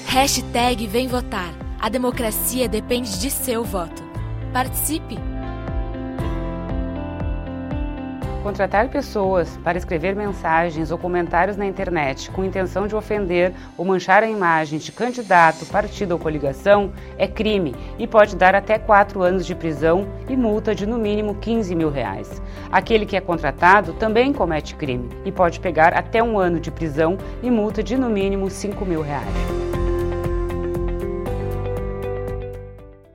Hashtag Vem Votar. A democracia depende de seu voto. Participe! Contratar pessoas para escrever mensagens ou comentários na internet com intenção de ofender ou manchar a imagem de candidato, partido ou coligação é crime e pode dar até 4 anos de prisão e multa de no mínimo R$15 mil. Aquele que é contratado também comete crime e pode pegar até 1 ano de prisão e multa de no mínimo R$5 mil.